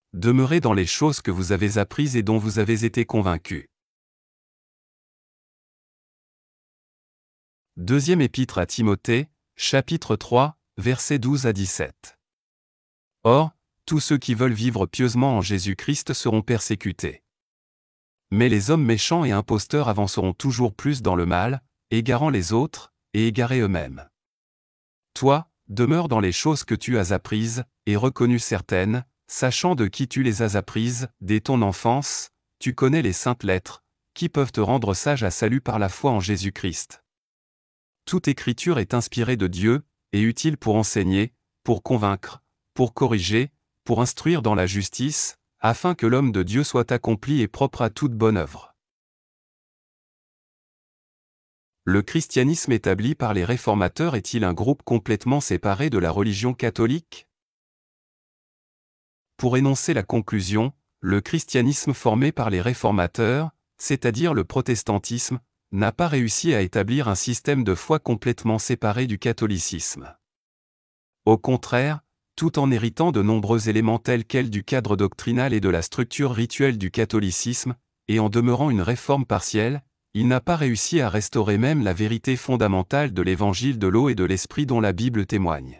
Demeurez dans les choses que vous avez apprises et dont vous avez été convaincus. Deuxième épître à Timothée, chapitre 3, versets 12 à 17. Or, tous ceux qui veulent vivre pieusement en Jésus-Christ seront persécutés. Mais les hommes méchants et imposteurs avanceront toujours plus dans le mal, égarant les autres, et égarés eux-mêmes. Toi, demeure dans les choses que tu as apprises, et reconnues certaines, sachant de qui tu les as apprises, dès ton enfance, tu connais les saintes lettres, qui peuvent te rendre sage à salut par la foi en Jésus-Christ. Toute écriture est inspirée de Dieu, et utile pour enseigner, pour convaincre, pour corriger, pour instruire dans la justice, afin que l'homme de Dieu soit accompli et propre à toute bonne œuvre. Le christianisme établi par les réformateurs est-il un groupe complètement séparé de la religion catholique? Pour énoncer la conclusion, le christianisme formé par les réformateurs, c'est-à-dire le protestantisme, n'a pas réussi à établir un système de foi complètement séparé du catholicisme. Au contraire, tout en héritant de nombreux éléments tels quels du cadre doctrinal et de la structure rituelle du catholicisme, et en demeurant une réforme partielle, il n'a pas réussi à restaurer même la vérité fondamentale de l'évangile de l'eau et de l'esprit dont la Bible témoigne.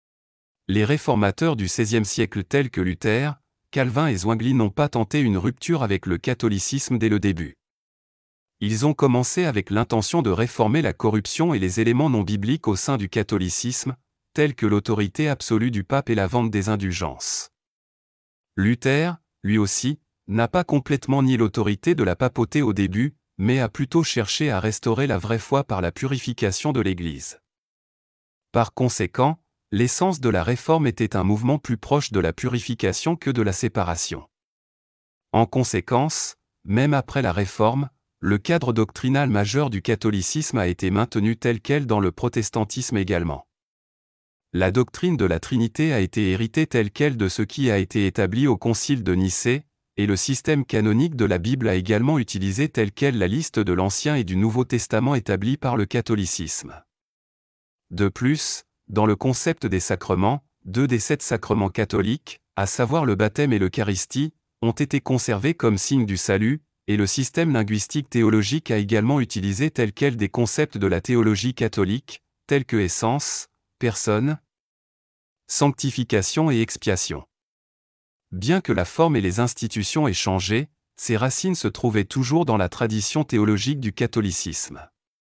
Les réformateurs du XVIe siècle tels que Luther, Calvin et Zwingli n'ont pas tenté une rupture avec le catholicisme dès le début. Ils ont commencé avec l'intention de réformer la corruption et les éléments non bibliques au sein du catholicisme, tels que l'autorité absolue du pape et la vente des indulgences. Luther, lui aussi, n'a pas complètement nié l'autorité de la papauté au début, mais a plutôt cherché à restaurer la vraie foi par la purification de l'Église. Par conséquent, l'essence de la réforme était un mouvement plus proche de la purification que de la séparation. En conséquence, même après la réforme, le cadre doctrinal majeur du catholicisme a été maintenu tel quel dans le protestantisme également. La doctrine de la Trinité a été héritée telle quelle de ce qui a été établi au Concile de Nicée, et le système canonique de la Bible a également utilisé telle quelle la liste de l'Ancien et du Nouveau Testament établie par le catholicisme. De plus, dans le concept des sacrements, 2 des 7 sacrements catholiques, à savoir le baptême et l'Eucharistie, ont été conservés comme signe du salut, et le système linguistique théologique a également utilisé tel quel des concepts de la théologie catholique, tels que essence, personne, sanctification et expiation. Bien que la forme et les institutions aient changé, ces racines se trouvaient toujours dans la tradition théologique du catholicisme.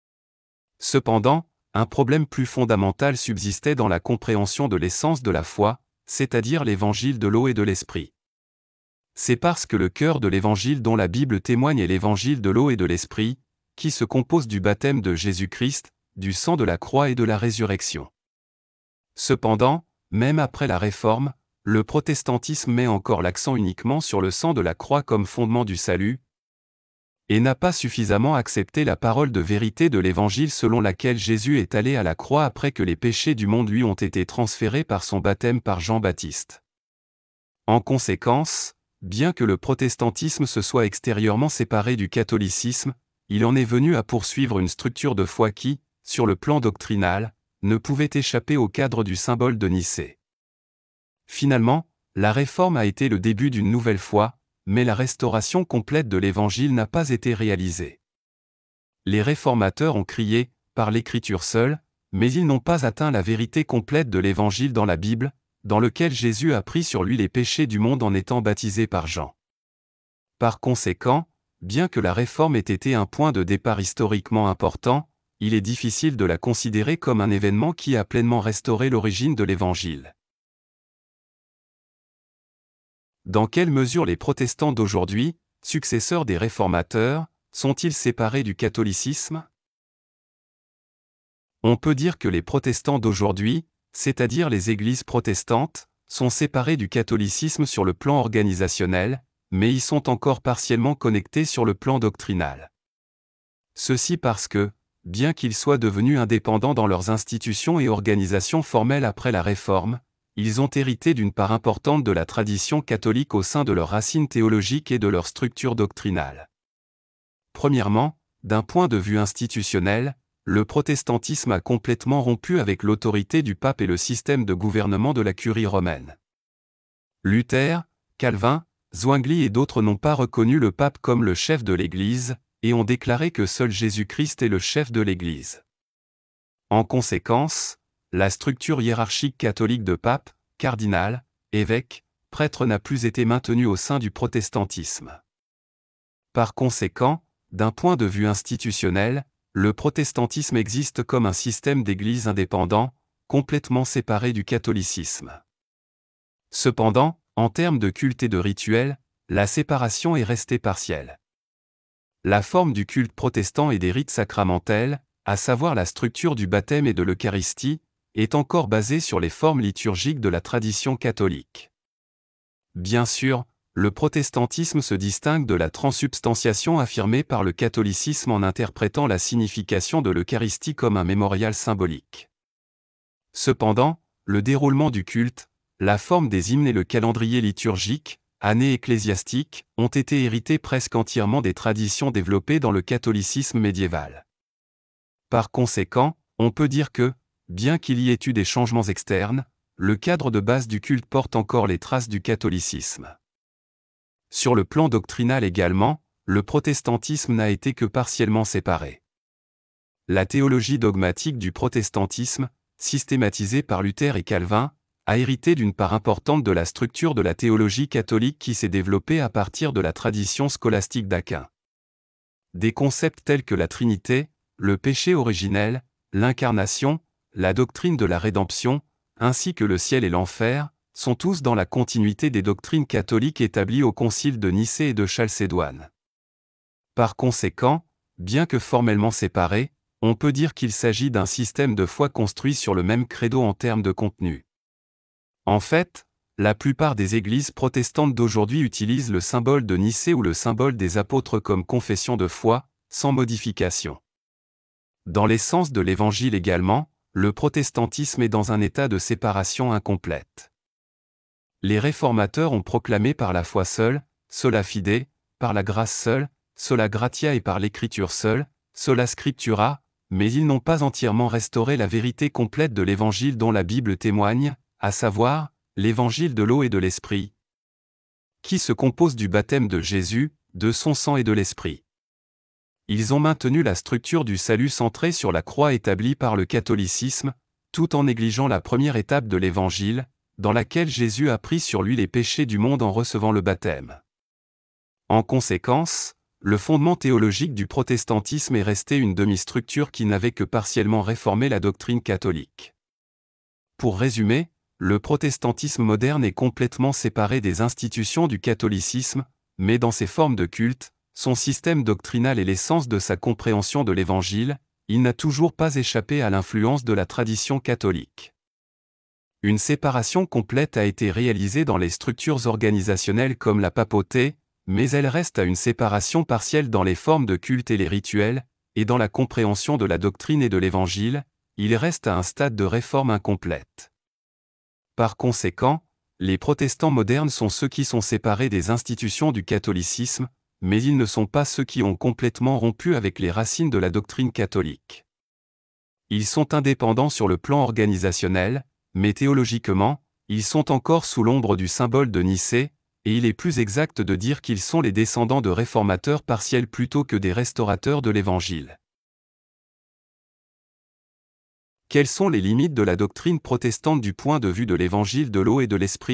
Cependant, un problème plus fondamental subsistait dans la compréhension de l'essence de la foi, c'est-à-dire l'évangile de l'eau et de l'esprit. C'est parce que le cœur de l'évangile dont la Bible témoigne est l'évangile de l'eau et de l'esprit, qui se compose du baptême de Jésus-Christ, du sang de la croix et de la résurrection. Cependant, même après la Réforme, le protestantisme met encore l'accent uniquement sur le sang de la croix comme fondement du salut, et n'a pas suffisamment accepté la parole de vérité de l'Évangile selon laquelle Jésus est allé à la croix après que les péchés du monde lui ont été transférés par son baptême par Jean-Baptiste. En conséquence, bien que le protestantisme se soit extérieurement séparé du catholicisme, il en est venu à poursuivre une structure de foi qui, sur le plan doctrinal, ne pouvait échapper au cadre du symbole de Nicée. Finalement, la Réforme a été le début d'une nouvelle foi, mais la restauration complète de l'Évangile n'a pas été réalisée. Les réformateurs ont crié, par l'Écriture seule, mais ils n'ont pas atteint la vérité complète de l'Évangile dans la Bible, dans lequel Jésus a pris sur lui les péchés du monde en étant baptisé par Jean. Par conséquent, bien que la Réforme ait été un point de départ historiquement important, il est difficile de la considérer comme un événement qui a pleinement restauré l'origine de l'Évangile. Dans quelle mesure les protestants d'aujourd'hui, successeurs des réformateurs, sont-ils séparés du catholicisme? On peut dire que les protestants d'aujourd'hui, c'est-à-dire les églises protestantes, sont séparés du catholicisme sur le plan organisationnel, mais y sont encore partiellement connectés sur le plan doctrinal. Ceci parce que, bien qu'ils soient devenus indépendants dans leurs institutions et organisations formelles après la Réforme, ils ont hérité d'une part importante de la tradition catholique au sein de leurs racines théologiques et de leur structure doctrinale. Premièrement, d'un point de vue institutionnel, le protestantisme a complètement rompu avec l'autorité du pape et le système de gouvernement de la curie romaine. Luther, Calvin, Zwingli et d'autres n'ont pas reconnu le pape comme le chef de l'Église, et ont déclaré que seul Jésus-Christ est le chef de l'Église. En conséquence, la structure hiérarchique catholique de pape, cardinal, évêque, prêtre n'a plus été maintenue au sein du protestantisme. Par conséquent, d'un point de vue institutionnel, le protestantisme existe comme un système d'église indépendant, complètement séparé du catholicisme. Cependant, en termes de culte et de rituel, la séparation est restée partielle. La forme du culte protestant et des rites sacramentels, à savoir la structure du baptême et de l'Eucharistie, est encore basée sur les formes liturgiques de la tradition catholique. Bien sûr, le protestantisme se distingue de la transsubstantiation affirmée par le catholicisme en interprétant la signification de l'Eucharistie comme un mémorial symbolique. Cependant, le déroulement du culte, la forme des hymnes et le calendrier liturgique, année ecclésiastique, ont été hérités presque entièrement des traditions développées dans le catholicisme médiéval. Par conséquent, on peut dire que, bien qu'il y ait eu des changements externes, le cadre de base du culte porte encore les traces du catholicisme. Sur le plan doctrinal également, le protestantisme n'a été que partiellement séparé. La théologie dogmatique du protestantisme, systématisée par Luther et Calvin, a hérité d'une part importante de la structure de la théologie catholique qui s'est développée à partir de la tradition scolastique d'Aquin. Des concepts tels que la Trinité, le péché originel, l'incarnation, la doctrine de la rédemption, ainsi que le ciel et l'enfer, sont tous dans la continuité des doctrines catholiques établies au concile de Nicée et de Chalcédoine. Par conséquent, bien que formellement séparés, on peut dire qu'il s'agit d'un système de foi construit sur le même credo en termes de contenu. En fait, la plupart des églises protestantes d'aujourd'hui utilisent le symbole de Nicée ou le symbole des apôtres comme confession de foi, sans modification. Dans l'essence de l'Évangile également, le protestantisme est dans un état de séparation incomplète. Les réformateurs ont proclamé par la foi seule, sola fide, par la grâce seule, sola gratia et par l'écriture seule, sola scriptura, mais ils n'ont pas entièrement restauré la vérité complète de l'Évangile dont la Bible témoigne, à savoir, l'Évangile de l'eau et de l'Esprit, qui se compose du baptême de Jésus, de son sang et de l'Esprit. Ils ont maintenu la structure du salut centrée sur la croix établie par le catholicisme, tout en négligeant la première étape de l'Évangile, dans laquelle Jésus a pris sur lui les péchés du monde en recevant le baptême. En conséquence, le fondement théologique du protestantisme est resté une demi-structure qui n'avait que partiellement réformé la doctrine catholique. Pour résumer, le protestantisme moderne est complètement séparé des institutions du catholicisme, mais dans ses formes de culte, son système doctrinal et l'essence de sa compréhension de l'Évangile, il n'a toujours pas échappé à l'influence de la tradition catholique. Une séparation complète a été réalisée dans les structures organisationnelles comme la papauté, mais elle reste à une séparation partielle dans les formes de culte et les rituels, et dans la compréhension de la doctrine et de l'Évangile, il reste à un stade de réforme incomplète. Par conséquent, les protestants modernes sont ceux qui sont séparés des institutions du catholicisme, mais ils ne sont pas ceux qui ont complètement rompu avec les racines de la doctrine catholique. Ils sont indépendants sur le plan organisationnel, mais théologiquement, ils sont encore sous l'ombre du symbole de Nicée, et il est plus exact de dire qu'ils sont les descendants de réformateurs partiels plutôt que des restaurateurs de l'Évangile. Quelles sont les limites de la doctrine protestante du point de vue de l'Évangile de l'eau et de l'Esprit ?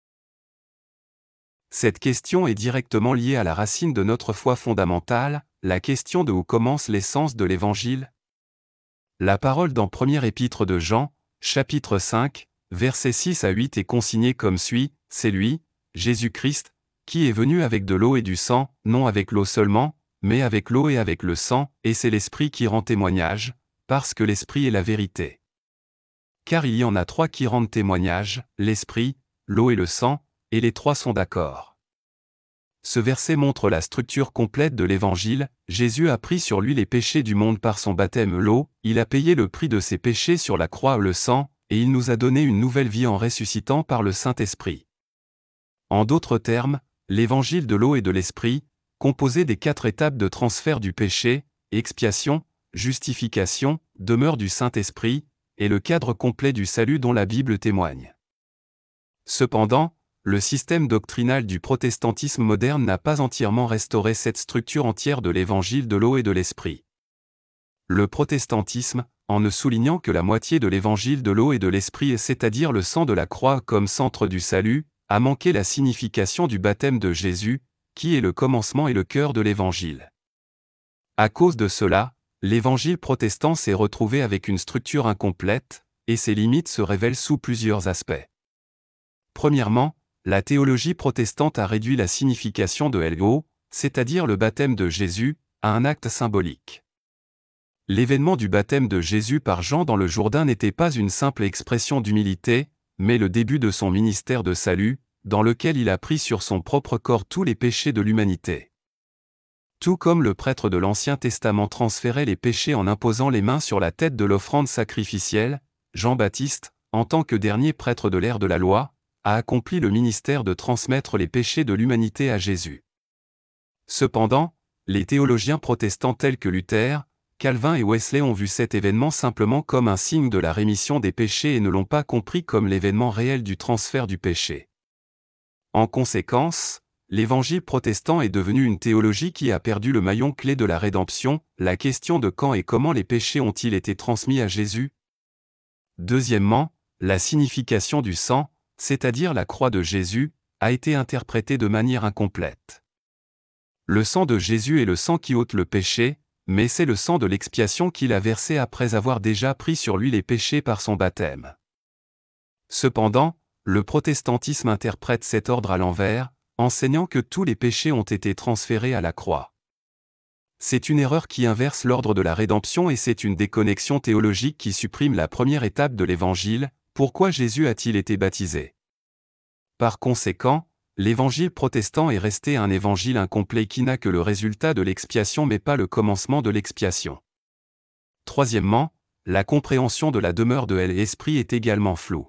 Cette question est directement liée à la racine de notre foi fondamentale, la question de où commence l'essence de l'Évangile. La parole dans Première Épître de Jean, chapitre 5, versets 6 à 8 est consignée comme suit, « C'est lui, Jésus-Christ, qui est venu avec de l'eau et du sang, non avec l'eau seulement, mais avec l'eau et avec le sang, et c'est l'Esprit qui rend témoignage, parce que l'Esprit est la vérité. Car il y en a trois qui rendent témoignage, l'Esprit, l'eau et le sang, et les trois sont d'accord. » Ce verset montre la structure complète de l'Évangile. Jésus a pris sur lui les péchés du monde par son baptême l'eau, il a payé le prix de ses péchés sur la croix le sang, et il nous a donné une nouvelle vie en ressuscitant par le Saint-Esprit. En d'autres termes, l'Évangile de l'eau et de l'Esprit, composé des 4 étapes de transfert du péché, expiation, justification, demeure du Saint-Esprit, est le cadre complet du salut dont la Bible témoigne. Cependant, le système doctrinal du protestantisme moderne n'a pas entièrement restauré cette structure entière de l'évangile de l'eau et de l'esprit. Le protestantisme, en ne soulignant que la moitié de l'évangile de l'eau et de l'esprit, c'est-à-dire le sang de la croix comme centre du salut, a manqué la signification du baptême de Jésus, qui est le commencement et le cœur de l'évangile. À cause de cela, l'évangile protestant s'est retrouvé avec une structure incomplète, et ses limites se révèlent sous plusieurs aspects. Premièrement, la théologie protestante a réduit la signification de l'eau, c'est-à-dire le baptême de Jésus, à un acte symbolique. L'événement du baptême de Jésus par Jean dans le Jourdain n'était pas une simple expression d'humilité, mais le début de son ministère de salut, dans lequel il a pris sur son propre corps tous les péchés de l'humanité. Tout comme le prêtre de l'Ancien Testament transférait les péchés en imposant les mains sur la tête de l'offrande sacrificielle, Jean-Baptiste, en tant que dernier prêtre de l'ère de la loi, a accompli le ministère de transmettre les péchés de l'humanité à Jésus. Cependant, les théologiens protestants tels que Luther, Calvin et Wesley ont vu cet événement simplement comme un signe de la rémission des péchés et ne l'ont pas compris comme l'événement réel du transfert du péché. En conséquence, l'évangile protestant est devenu une théologie qui a perdu le maillon clé de la rédemption, la question de quand et comment les péchés ont-ils été transmis à Jésus. Deuxièmement, la signification du sang, c'est-à-dire la croix de Jésus, a été interprétée de manière incomplète. Le sang de Jésus est le sang qui ôte le péché, mais c'est le sang de l'expiation qu'il a versé après avoir déjà pris sur lui les péchés par son baptême. Cependant, le protestantisme interprète cet ordre à l'envers, enseignant que tous les péchés ont été transférés à la croix. C'est une erreur qui inverse l'ordre de la rédemption et c'est une déconnexion théologique qui supprime la première étape de l'Évangile, pourquoi Jésus a-t-il été baptisé? Par conséquent, l'évangile protestant est resté un évangile incomplet qui n'a que le résultat de l'expiation mais pas le commencement de l'expiation. Troisièmement, la compréhension de la demeure de l'Esprit est également floue.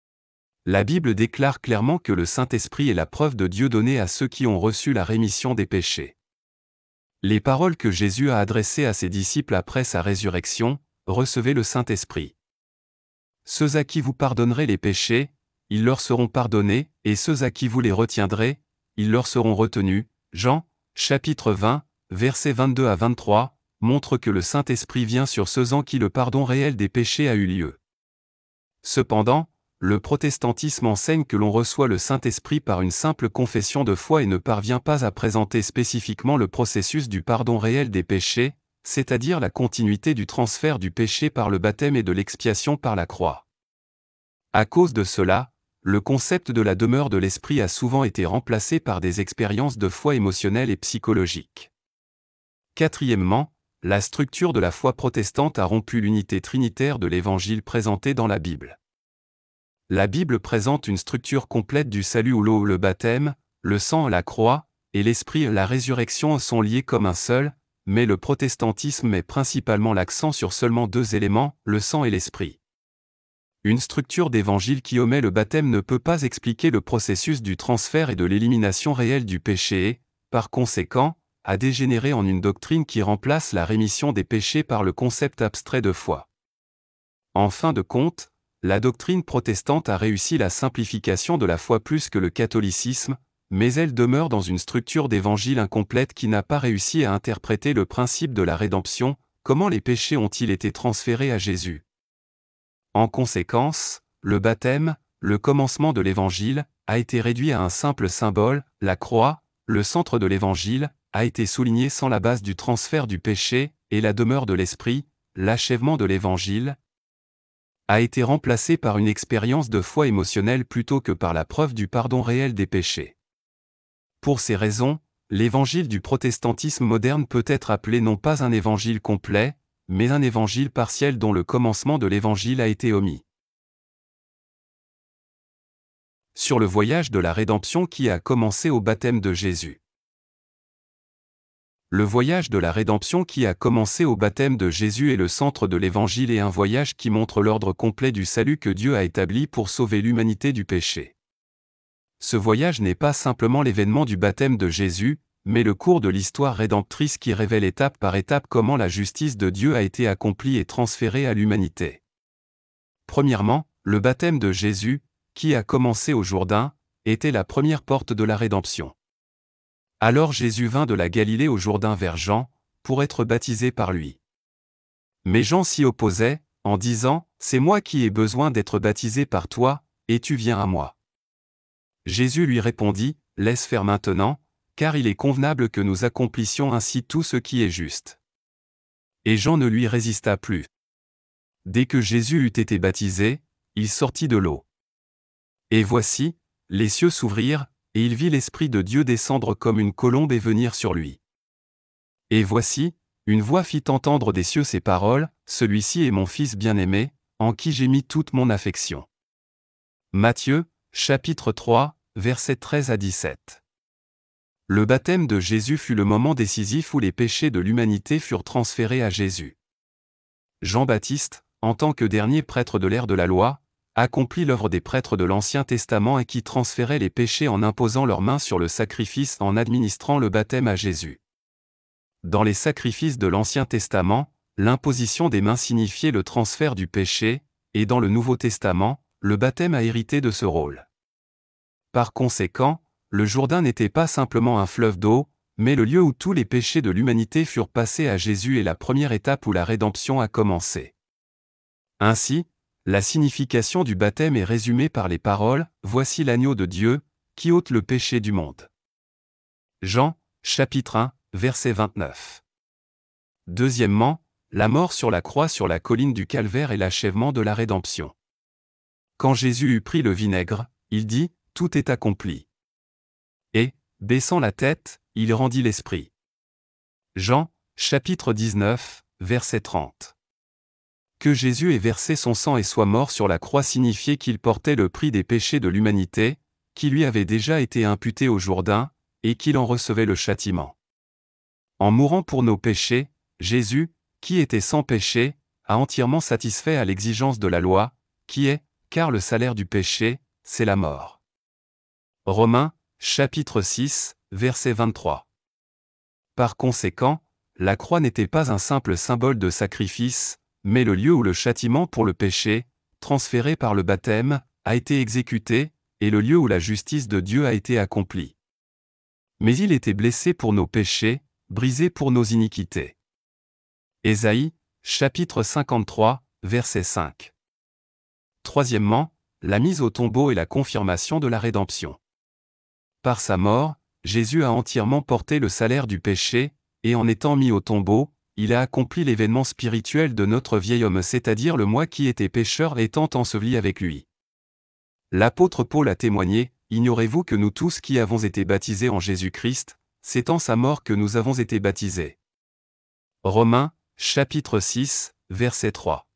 La Bible déclare clairement que le Saint-Esprit est la preuve de Dieu donnée à ceux qui ont reçu la rémission des péchés. Les paroles que Jésus a adressées à ses disciples après sa résurrection, « Recevez le Saint-Esprit. Ceux à qui vous pardonnerez les péchés, ils leur seront pardonnés, et ceux à qui vous les retiendrez, ils leur seront retenus. » Jean, chapitre 20, versets 22 à 23, montre que le Saint-Esprit vient sur ceux en qui le pardon réel des péchés a eu lieu. Cependant, le protestantisme enseigne que l'on reçoit le Saint-Esprit par une simple confession de foi et ne parvient pas à présenter spécifiquement le processus du pardon réel des péchés, c'est-à-dire la continuité du transfert du péché par le baptême et de l'expiation par la croix. À cause de cela, le concept de la demeure de l'esprit a souvent été remplacé par des expériences de foi émotionnelles et psychologiques. Quatrièmement, la structure de la foi protestante a rompu l'unité trinitaire de l'évangile présenté dans la Bible. La Bible présente une structure complète du salut où l'eau, le baptême, le sang, la croix, et l'esprit, la résurrection sont liés comme un seul, mais le protestantisme met principalement l'accent sur seulement deux éléments, le sang et l'esprit. Une structure d'évangile qui omet le baptême ne peut pas expliquer le processus du transfert et de l'élimination réelle du péché et, par conséquent, a dégénéré en une doctrine qui remplace la rémission des péchés par le concept abstrait de foi. En fin de compte, la doctrine protestante a réussi la simplification de la foi plus que le catholicisme, mais elle demeure dans une structure d'évangile incomplète qui n'a pas réussi à interpréter le principe de la rédemption, comment les péchés ont-ils été transférés à Jésus. En conséquence, le baptême, le commencement de l'évangile, a été réduit à un simple symbole, la croix, le centre de l'évangile, a été souligné sans la base du transfert du péché, et la demeure de l'esprit, l'achèvement de l'évangile, a été remplacé par une expérience de foi émotionnelle plutôt que par la preuve du pardon réel des péchés. Pour ces raisons, l'évangile du protestantisme moderne peut être appelé non pas un évangile complet, mais un évangile partiel dont le commencement de l'évangile a été omis. Sur le voyage de la rédemption qui a commencé au baptême de Jésus. Le voyage de la rédemption qui a commencé au baptême de Jésus est le centre de l'Évangile et un voyage qui montre l'ordre complet du salut que Dieu a établi pour sauver l'humanité du péché. Ce voyage n'est pas simplement l'événement du baptême de Jésus, mais le cours de l'histoire rédemptrice qui révèle étape par étape comment la justice de Dieu a été accomplie et transférée à l'humanité. Premièrement, le baptême de Jésus, qui a commencé au Jourdain, était la première porte de la rédemption. Alors Jésus vint de la Galilée au Jourdain vers Jean, pour être baptisé par lui. Mais Jean s'y opposait, en disant, « C'est moi qui ai besoin d'être baptisé par toi, et tu viens à moi. » Jésus lui répondit, « Laisse faire maintenant, car il est convenable que nous accomplissions ainsi tout ce qui est juste. » Et Jean ne lui résista plus. Dès que Jésus eut été baptisé, il sortit de l'eau. Et voici, les cieux s'ouvrirent, et il vit l'Esprit de Dieu descendre comme une colombe et venir sur lui. Et voici, une voix fit entendre des cieux ces paroles, « Celui-ci est mon Fils bien-aimé, en qui j'ai mis toute mon affection. » Matthieu, chapitre 3, versets 13 à 17. Le baptême de Jésus fut le moment décisif où les péchés de l'humanité furent transférés à Jésus. Jean-Baptiste, en tant que dernier prêtre de l'ère de la loi, accomplit l'œuvre des prêtres de l'Ancien Testament et qui transférait les péchés en imposant leurs mains sur le sacrifice en administrant le baptême à Jésus. Dans les sacrifices de l'Ancien Testament, l'imposition des mains signifiait le transfert du péché, et dans le Nouveau Testament, le baptême a hérité de ce rôle. Par conséquent, le Jourdain n'était pas simplement un fleuve d'eau, mais le lieu où tous les péchés de l'humanité furent passés à Jésus et la première étape où la rédemption a commencé. Ainsi, la signification du baptême est résumée par les paroles « Voici l'agneau de Dieu, qui ôte le péché du monde. » Jean, chapitre 1, verset 29. Deuxièmement, la mort sur la croix sur la colline du Calvaire est l'achèvement de la rédemption. Quand Jésus eut pris le vinaigre, il dit « Tout est accompli. » Et, baissant la tête, il rendit l'esprit. Jean, chapitre 19, verset 30. Que Jésus ait versé son sang et soit mort sur la croix signifiait qu'il portait le prix des péchés de l'humanité, qui lui avait déjà été imputé au Jourdain, et qu'il en recevait le châtiment. En mourant pour nos péchés, Jésus, qui était sans péché, a entièrement satisfait à l'exigence de la loi, qui est, car le salaire du péché, c'est la mort. Romains, chapitre 6, verset 23. Par conséquent, la croix n'était pas un simple symbole de sacrifice, mais le lieu où le châtiment pour le péché, transféré par le baptême, a été exécuté, et le lieu où la justice de Dieu a été accomplie. Mais il était blessé pour nos péchés, brisé pour nos iniquités. Ésaïe, chapitre 53, verset 5. Troisièmement, la mise au tombeau et la confirmation de la rédemption. Par sa mort, Jésus a entièrement porté le salaire du péché, et en étant mis au tombeau, il a accompli l'événement spirituel de notre vieil homme, c'est-à-dire le moi qui était pécheur étant enseveli avec lui. L'apôtre Paul a témoigné, « Ignorez-vous que nous tous qui avons été baptisés en Jésus-Christ, c'est en sa mort que nous avons été baptisés. » Romains, chapitre 6, verset 3.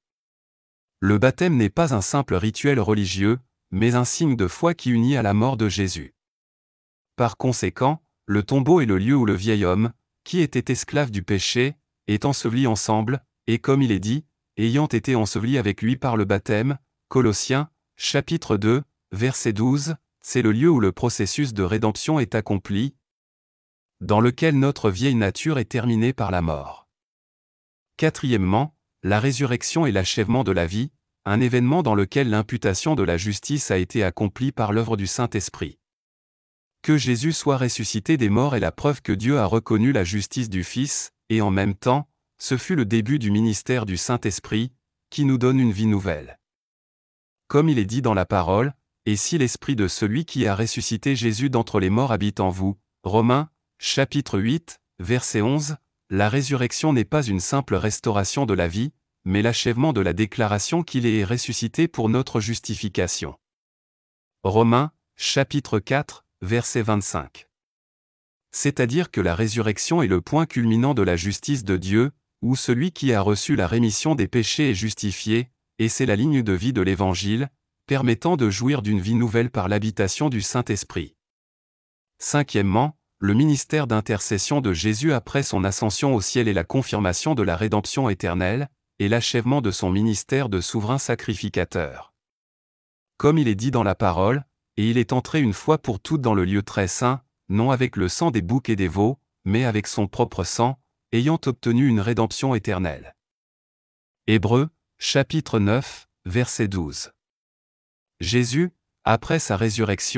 Le baptême n'est pas un simple rituel religieux, mais un signe de foi qui unit à la mort de Jésus. Par conséquent, le tombeau est le lieu où le vieil homme, qui était esclave du péché, est enseveli ensemble, et comme il est dit, ayant été enseveli avec lui par le baptême, Colossiens, chapitre 2, verset 12, c'est le lieu où le processus de rédemption est accompli, dans lequel notre vieille nature est terminée par la mort. Quatrièmement, la résurrection est l'achèvement de la vie, un événement dans lequel l'imputation de la justice a été accomplie par l'œuvre du Saint-Esprit. Que Jésus soit ressuscité des morts est la preuve que Dieu a reconnu la justice du Fils, et en même temps, ce fut le début du ministère du Saint-Esprit, qui nous donne une vie nouvelle. Comme il est dit dans la parole, « Et si l'Esprit de celui qui a ressuscité Jésus d'entre les morts habite en vous » Romains, chapitre 8, verset 11, la résurrection n'est pas une simple restauration de la vie, mais l'achèvement de la déclaration qu'il est ressuscité pour notre justification. Romains, chapitre 4, verset 25. C'est-à-dire que la résurrection est le point culminant de la justice de Dieu, où celui qui a reçu la rémission des péchés est justifié, et c'est la ligne de vie de l'Évangile, permettant de jouir d'une vie nouvelle par l'habitation du Saint-Esprit. Cinquièmement, le ministère d'intercession de Jésus après son ascension au ciel est la confirmation de la rédemption éternelle, et l'achèvement de son ministère de souverain sacrificateur. Comme il est dit dans la parole, « Et il est entré une fois pour toutes dans le lieu très saint, non avec le sang des boucs et des veaux, mais avec son propre sang, ayant obtenu une rédemption éternelle. » Hébreux, chapitre 9, verset 12. Jésus, après sa résurrection,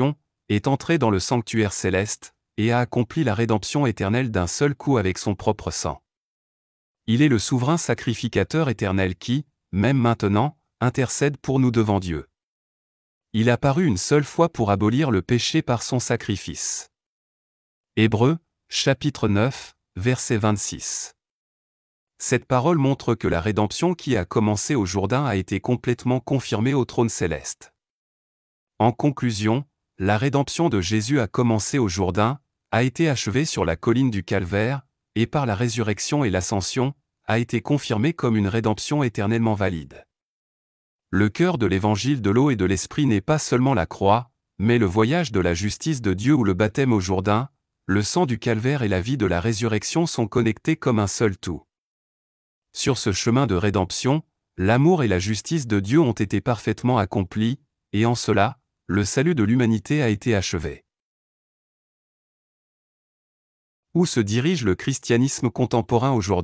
est entré dans le sanctuaire céleste, et a accompli la rédemption éternelle d'un seul coup avec son propre sang. Il est le souverain sacrificateur éternel qui, même maintenant, intercède pour nous devant Dieu. Il a paru une seule fois pour abolir le péché par son sacrifice. Hébreux, chapitre 9, verset 26. Cette parole montre que la rédemption qui a commencé au Jourdain a été complètement confirmée au trône céleste. En conclusion, la rédemption de Jésus a commencé au Jourdain, a été achevée sur la colline du Calvaire, et par la résurrection et l'ascension, a été confirmée comme une rédemption éternellement valide. Le cœur de l'évangile de l'eau et de l'esprit n'est pas seulement la croix, mais le voyage de la justice de Dieu ou le baptême au Jourdain, le sang du Calvaire et la vie de la résurrection sont connectés comme un seul tout. Sur ce chemin de rédemption, l'amour et la justice de Dieu ont été parfaitement accomplis, et en cela, le salut de l'humanité a été achevé. Où se dirige le christianisme contemporain aujourd'hui ?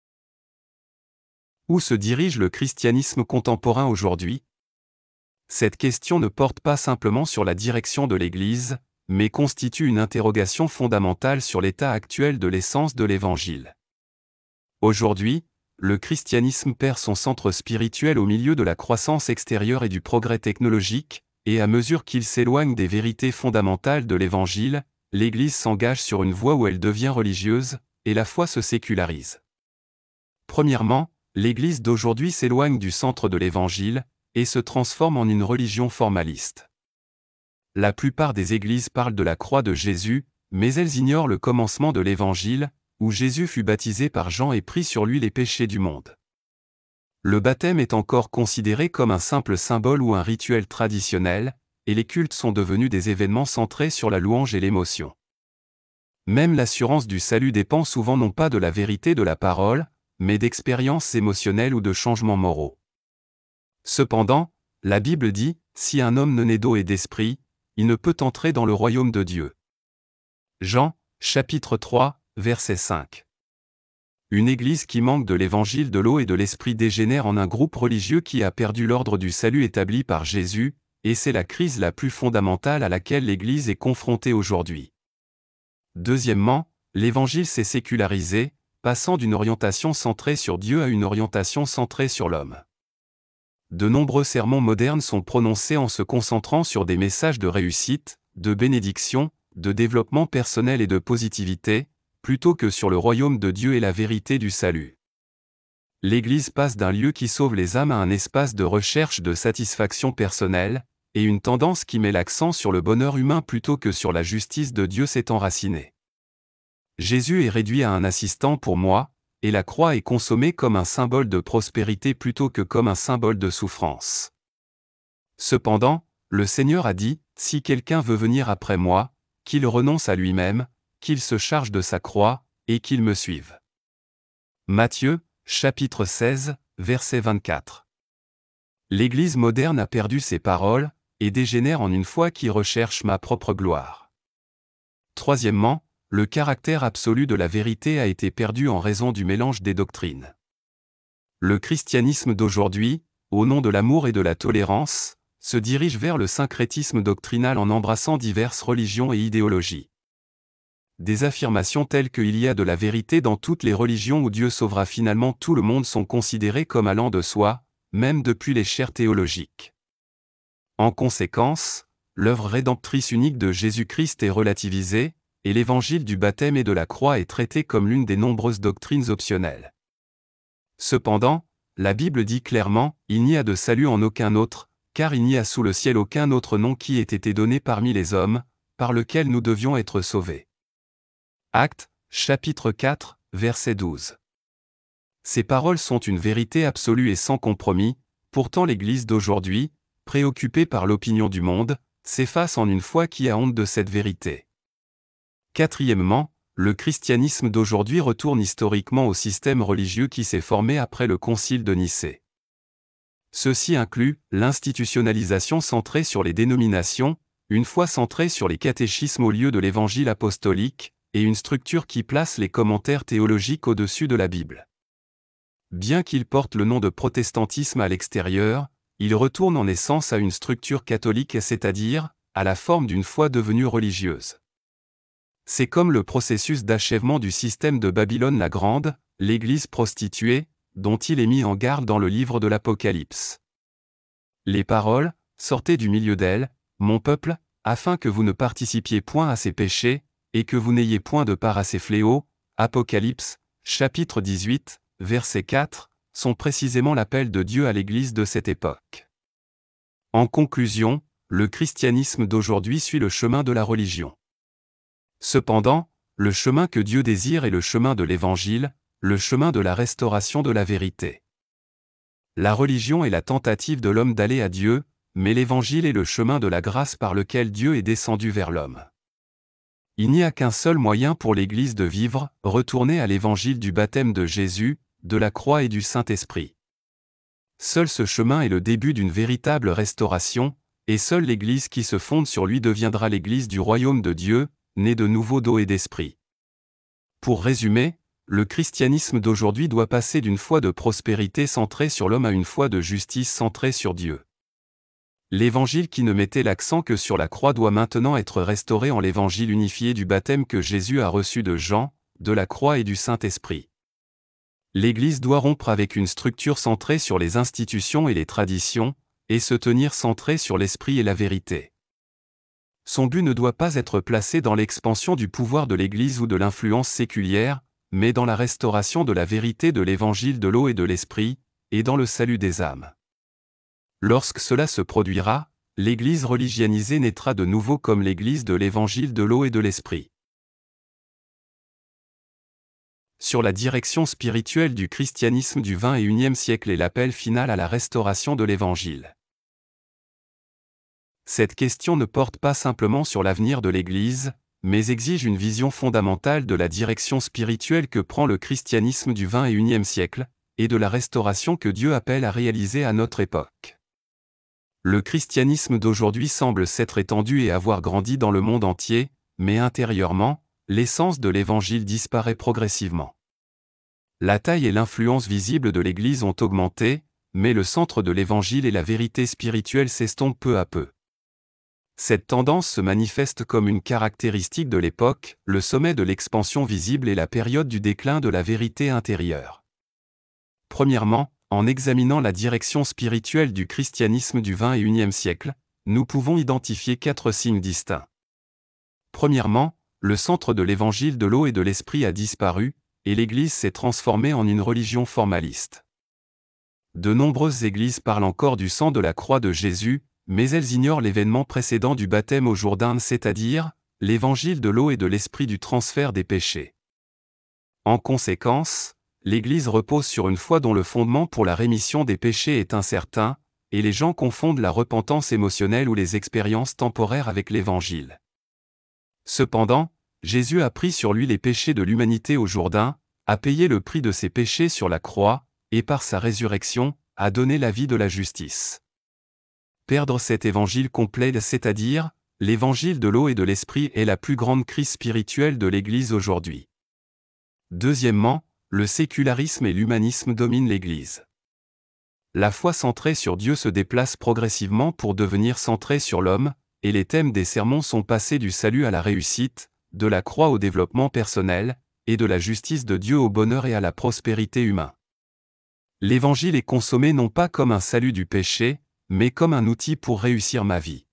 Où se dirige le christianisme contemporain aujourd'hui ? Cette question ne porte pas simplement sur la direction de l'Église, mais constitue une interrogation fondamentale sur l'état actuel de l'essence de l'Évangile. Aujourd'hui, le christianisme perd son centre spirituel au milieu de la croissance extérieure et du progrès technologique, et à mesure qu'il s'éloigne des vérités fondamentales de l'Évangile, l'Église s'engage sur une voie où elle devient religieuse, et la foi se sécularise. Premièrement, l'Église d'aujourd'hui s'éloigne du centre de l'Évangile, et se transforme en une religion formaliste. La plupart des églises parlent de la croix de Jésus, mais elles ignorent le commencement de l'Évangile, où Jésus fut baptisé par Jean et prit sur lui les péchés du monde. Le baptême est encore considéré comme un simple symbole ou un rituel traditionnel, et les cultes sont devenus des événements centrés sur la louange et l'émotion. Même l'assurance du salut dépend souvent non pas de la vérité de la parole, mais d'expériences émotionnelles ou de changements moraux. Cependant, la Bible dit, « Si un homme ne naît d'eau et d'esprit, il ne peut entrer dans le royaume de Dieu. » Jean, chapitre 3, verset 5. Une église qui manque de l'évangile de l'eau et de l'esprit dégénère en un groupe religieux qui a perdu l'ordre du salut établi par Jésus, et c'est la crise la plus fondamentale à laquelle l'Église est confrontée aujourd'hui. Deuxièmement, l'évangile s'est sécularisé, passant d'une orientation centrée sur Dieu à une orientation centrée sur l'homme. De nombreux sermons modernes sont prononcés en se concentrant sur des messages de réussite, de bénédiction, de développement personnel et de positivité, plutôt que sur le royaume de Dieu et la vérité du salut. L'Église passe d'un lieu qui sauve les âmes à un espace de recherche de satisfaction personnelle, et une tendance qui met l'accent sur le bonheur humain plutôt que sur la justice de Dieu s'est enracinée. Jésus est réduit à un assistant pour moi, et la croix est consommée comme un symbole de prospérité plutôt que comme un symbole de souffrance. Cependant, le Seigneur a dit, « Si quelqu'un veut venir après moi, qu'il renonce à lui-même, qu'il se charge de sa croix, et qu'il me suive. » Matthieu, chapitre 16, verset 24. L'Église moderne a perdu ses paroles, et dégénère en une foi qui recherche ma propre gloire. Troisièmement, le caractère absolu de la vérité a été perdu en raison du mélange des doctrines. Le christianisme d'aujourd'hui, au nom de l'amour et de la tolérance, se dirige vers le syncrétisme doctrinal en embrassant diverses religions et idéologies. Des affirmations telles qu'il y a de la vérité dans toutes les religions où Dieu sauvera finalement tout le monde sont considérées comme allant de soi, même depuis les chaires théologiques. En conséquence, l'œuvre rédemptrice unique de Jésus-Christ est relativisée, et l'évangile du baptême et de la croix est traité comme l'une des nombreuses doctrines optionnelles. Cependant, la Bible dit clairement, « Il n'y a de salut en aucun autre, car il n'y a sous le ciel aucun autre nom qui ait été donné parmi les hommes, par lequel nous devions être sauvés. » Actes, chapitre 4, verset 12. Ces paroles sont une vérité absolue et sans compromis, pourtant l'Église d'aujourd'hui, préoccupée par l'opinion du monde, s'efface en une foi qui a honte de cette vérité. Quatrièmement, le christianisme d'aujourd'hui retourne historiquement au système religieux qui s'est formé après le Concile de Nicée. Ceci inclut l'institutionnalisation centrée sur les dénominations, une foi centrée sur les catéchismes au lieu de l'évangile apostolique, et une structure qui place les commentaires théologiques au-dessus de la Bible. Bien qu'il porte le nom de protestantisme à l'extérieur, il retourne en essence à une structure catholique, c'est-à-dire à la forme d'une foi devenue religieuse. C'est comme le processus d'achèvement du système de Babylone la Grande, l'Église prostituée, dont il est mis en garde dans le livre de l'Apocalypse. Les paroles, sortez du milieu d'elle, mon peuple, afin que vous ne participiez point à ses péchés, et que vous n'ayez point de part à ses fléaux, Apocalypse, chapitre 18, verset 4, sont précisément l'appel de Dieu à l'Église de cette époque. En conclusion, le christianisme d'aujourd'hui suit le chemin de la religion. Cependant, le chemin que Dieu désire est le chemin de l'Évangile, le chemin de la restauration de la vérité. La religion est la tentative de l'homme d'aller à Dieu, mais l'Évangile est le chemin de la grâce par lequel Dieu est descendu vers l'homme. Il n'y a qu'un seul moyen pour l'Église de vivre, retourner à l'Évangile du baptême de Jésus, de la croix et du Saint-Esprit. Seul ce chemin est le début d'une véritable restauration, et seule l'Église qui se fonde sur lui deviendra l'Église du royaume de Dieu, née de nouveau d'eau et d'esprit. Pour résumer, le christianisme d'aujourd'hui doit passer d'une foi de prospérité centrée sur l'homme à une foi de justice centrée sur Dieu. L'évangile qui ne mettait l'accent que sur la croix doit maintenant être restauré en l'évangile unifié du baptême que Jésus a reçu de Jean, de la croix et du Saint-Esprit. L'Église doit rompre avec une structure centrée sur les institutions et les traditions, et se tenir centrée sur l'esprit et la vérité. Son but ne doit pas être placé dans l'expansion du pouvoir de l'Église ou de l'influence séculière, mais dans la restauration de la vérité de l'évangile de l'eau et de l'esprit, et dans le salut des âmes. Lorsque cela se produira, l'Église religionisée naîtra de nouveau comme l'Église de l'évangile de l'eau et de l'esprit. Sur la direction spirituelle du christianisme du XXIe siècle et l'appel final à la restauration de l'Évangile. Cette question ne porte pas simplement sur l'avenir de l'Église, mais exige une vision fondamentale de la direction spirituelle que prend le christianisme du XXIe siècle, et de la restauration que Dieu appelle à réaliser à notre époque. Le christianisme d'aujourd'hui semble s'être étendu et avoir grandi dans le monde entier, mais intérieurement, l'essence de l'Évangile disparaît progressivement. La taille et l'influence visible de l'Église ont augmenté, mais le centre de l'Évangile et la vérité spirituelle s'estompent peu à peu. Cette tendance se manifeste comme une caractéristique de l'époque, le sommet de l'expansion visible et la période du déclin de la vérité intérieure. Premièrement, en examinant la direction spirituelle du christianisme du XXIe siècle, nous pouvons identifier 4 signes distincts. Premièrement, le centre de l'évangile de l'eau et de l'esprit a disparu, et l'Église s'est transformée en une religion formaliste. De nombreuses églises parlent encore du sang de la croix de Jésus, mais elles ignorent l'événement précédent du baptême au Jourdain, c'est-à-dire l'évangile de l'eau et de l'esprit du transfert des péchés. En conséquence, l'Église repose sur une foi dont le fondement pour la rémission des péchés est incertain, et les gens confondent la repentance émotionnelle ou les expériences temporaires avec l'Évangile. Cependant, Jésus a pris sur lui les péchés de l'humanité au Jourdain, a payé le prix de ses péchés sur la croix, et par sa résurrection, a donné la vie de la justice. Perdre cet évangile complet, c'est-à-dire l'évangile de l'eau et de l'esprit, est la plus grande crise spirituelle de l'Église aujourd'hui. Deuxièmement, le sécularisme et l'humanisme dominent l'Église. La foi centrée sur Dieu se déplace progressivement pour devenir centrée sur l'homme, et les thèmes des sermons sont passés du salut à la réussite, de la croix au développement personnel, et de la justice de Dieu au bonheur et à la prospérité humaine. L'Évangile est consommé non pas comme un salut du péché, mais comme un outil pour réussir ma vie.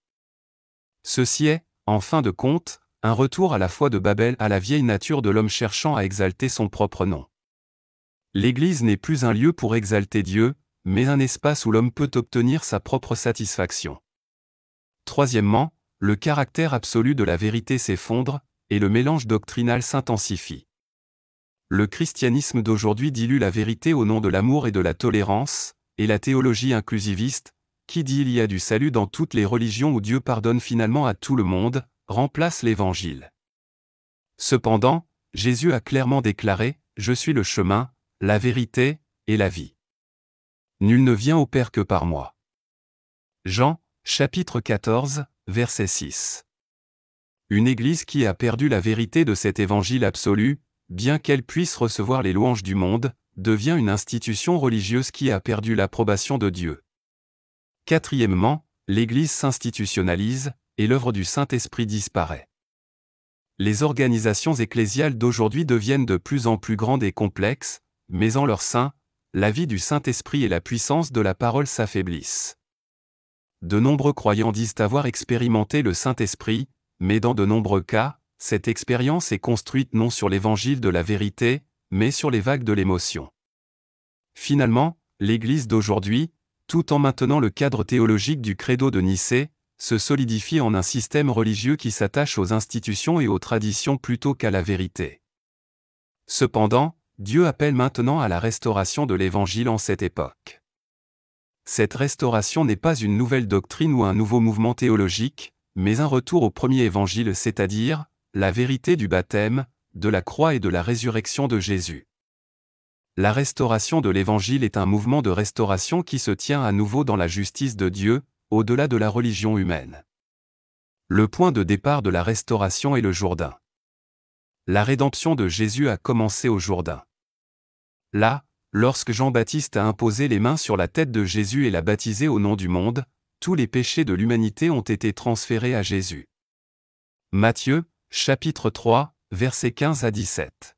Ceci est, en fin de compte, un retour à la foi de Babel, à la vieille nature de l'homme cherchant à exalter son propre nom. L'Église n'est plus un lieu pour exalter Dieu, mais un espace où l'homme peut obtenir sa propre satisfaction. Troisièmement, le caractère absolu de la vérité s'effondre, et le mélange doctrinal s'intensifie. Le christianisme d'aujourd'hui dilue la vérité au nom de l'amour et de la tolérance, et la théologie inclusiviste, qui dit il y a du salut dans toutes les religions où Dieu pardonne finalement à tout le monde, remplace l'Évangile. Cependant, Jésus a clairement déclaré « Je suis le chemin, la vérité et la vie. Nul ne vient au Père que par moi. » Jean, chapitre 14, verset 6. Une Église qui a perdu la vérité de cet Évangile absolu, bien qu'elle puisse recevoir les louanges du monde, devient une institution religieuse qui a perdu l'approbation de Dieu. Quatrièmement, l'Église s'institutionnalise, et l'œuvre du Saint-Esprit disparaît. Les organisations ecclésiales d'aujourd'hui deviennent de plus en plus grandes et complexes, mais en leur sein, la vie du Saint-Esprit et la puissance de la parole s'affaiblissent. De nombreux croyants disent avoir expérimenté le Saint-Esprit, mais dans de nombreux cas, cette expérience est construite non sur l'évangile de la vérité, mais sur les vagues de l'émotion. Finalement, l'Église d'aujourd'hui, tout en maintenant le cadre théologique du Credo de Nicée, se solidifie en un système religieux qui s'attache aux institutions et aux traditions plutôt qu'à la vérité. Cependant, Dieu appelle maintenant à la restauration de l'Évangile en cette époque. Cette restauration n'est pas une nouvelle doctrine ou un nouveau mouvement théologique, mais un retour au premier Évangile, c'est-à-dire la vérité du baptême, de la croix et de la résurrection de Jésus. La restauration de l'Évangile est un mouvement de restauration qui se tient à nouveau dans la justice de Dieu, au-delà de la religion humaine. Le point de départ de la restauration est le Jourdain. La rédemption de Jésus a commencé au Jourdain. Là, lorsque Jean-Baptiste a imposé les mains sur la tête de Jésus et l'a baptisé au nom du monde, tous les péchés de l'humanité ont été transférés à Jésus. Matthieu, chapitre 3, versets 15 à 17.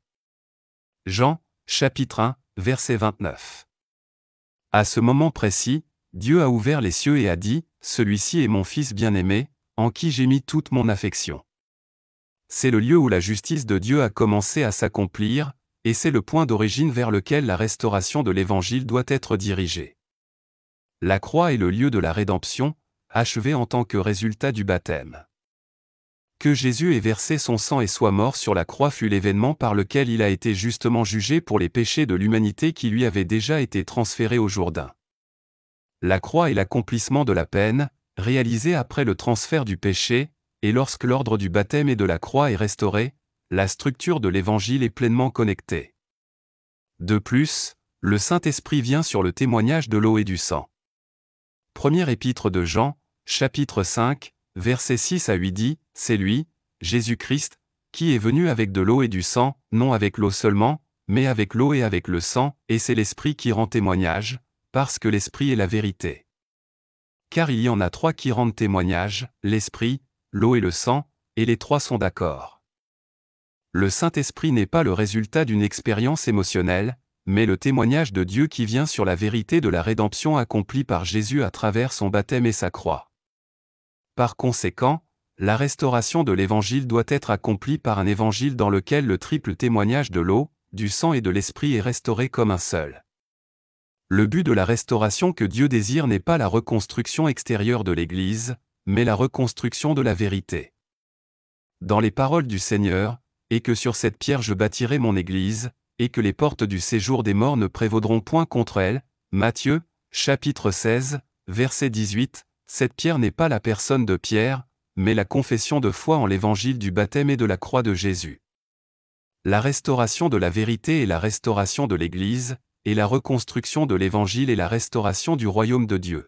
Jean, chapitre 1, verset 29. À ce moment précis, Dieu a ouvert les cieux et a dit, « Celui-ci est mon Fils bien-aimé, en qui j'ai mis toute mon affection. » C'est le lieu où la justice de Dieu a commencé à s'accomplir, et c'est le point d'origine vers lequel la restauration de l'Évangile doit être dirigée. La croix est le lieu de la rédemption, achevée en tant que résultat du baptême. Que Jésus ait versé son sang et soit mort sur la croix fut l'événement par lequel il a été justement jugé pour les péchés de l'humanité qui lui avaient déjà été transférés au Jourdain. La croix est l'accomplissement de la peine, réalisée après le transfert du péché, et lorsque l'ordre du baptême et de la croix est restauré, la structure de l'Évangile est pleinement connectée. De plus, le Saint-Esprit vient sur le témoignage de l'eau et du sang. Première épître de Jean, chapitre 5, versets 6 à 8 dit, « C'est lui, Jésus-Christ, qui est venu avec de l'eau et du sang, non avec l'eau seulement, mais avec l'eau et avec le sang, et c'est l'Esprit qui rend témoignage, parce que l'Esprit est la vérité. Car il y en a trois qui rendent témoignage, l'Esprit, l'eau et le sang, et les trois sont d'accord. » Le Saint-Esprit n'est pas le résultat d'une expérience émotionnelle, mais le témoignage de Dieu qui vient sur la vérité de la rédemption accomplie par Jésus à travers son baptême et sa croix. Par conséquent, la restauration de l'Évangile doit être accomplie par un Évangile dans lequel le triple témoignage de l'eau, du sang et de l'Esprit est restauré comme un seul. Le but de la restauration que Dieu désire n'est pas la reconstruction extérieure de l'Église, mais la reconstruction de la vérité. Dans les paroles du Seigneur, « Et que sur cette pierre je bâtirai mon Église, et que les portes du séjour des morts ne prévaudront point contre elle. » Matthieu, chapitre 16, verset 18, cette pierre n'est pas la personne de Pierre, mais la confession de foi en l'évangile du baptême et de la croix de Jésus. La restauration de la vérité est la restauration de l'Église, et la reconstruction de l'Évangile est la restauration du royaume de Dieu.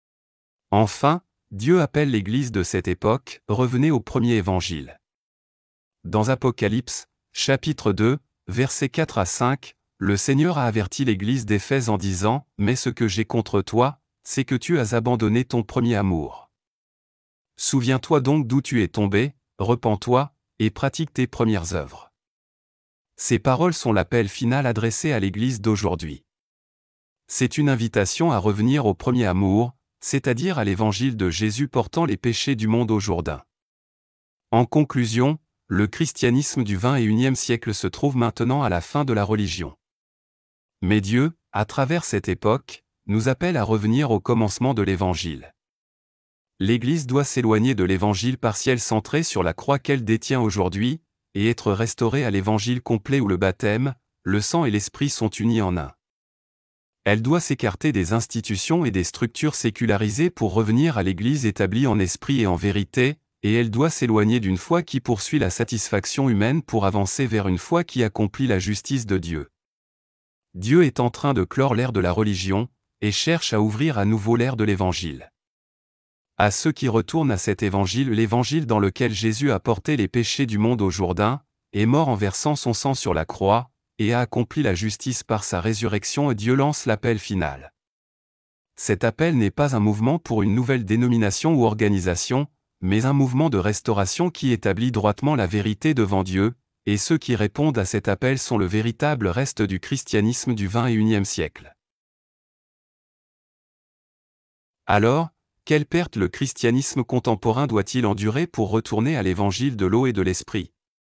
Enfin, Dieu appelle l'Église de cette époque, revenez au premier Évangile. Dans Apocalypse, chapitre 2, versets 4 à 5, le Seigneur a averti l'Église d'Éphèse en disant, « Mais ce que j'ai contre toi, c'est que tu as abandonné ton premier amour. Souviens-toi donc d'où tu es tombé, repens-toi, et pratique tes premières œuvres. » Ces paroles sont l'appel final adressé à l'Église d'aujourd'hui. C'est une invitation à revenir au premier amour, c'est-à-dire à l'Évangile de Jésus portant les péchés du monde au Jourdain. En conclusion, le christianisme du XXIe siècle se trouve maintenant à la fin de la religion. Mais Dieu, à travers cette époque, nous appelle à revenir au commencement de l'Évangile. L'Église doit s'éloigner de l'Évangile partiel centré sur la croix qu'elle détient aujourd'hui, et être restaurée à l'Évangile complet où le baptême, le sang et l'Esprit sont unis en un. Elle doit s'écarter des institutions et des structures sécularisées pour revenir à l'Église établie en esprit et en vérité, et elle doit s'éloigner d'une foi qui poursuit la satisfaction humaine pour avancer vers une foi qui accomplit la justice de Dieu. Dieu est en train de clore l'ère de la religion, et cherche à ouvrir à nouveau l'ère de l'Évangile. À ceux qui retournent à cet Évangile, l'Évangile dans lequel Jésus a porté les péchés du monde au Jourdain, est mort en versant son sang sur la croix, et a accompli la justice par sa résurrection, et Dieu lance l'appel final. Cet appel n'est pas un mouvement pour une nouvelle dénomination ou organisation, mais un mouvement de restauration qui établit droitement la vérité devant Dieu, et ceux qui répondent à cet appel sont le véritable reste du christianisme du XXIe siècle. Alors, quelle perte le christianisme contemporain doit-il endurer pour retourner à l'évangile de l'eau et de l'esprit?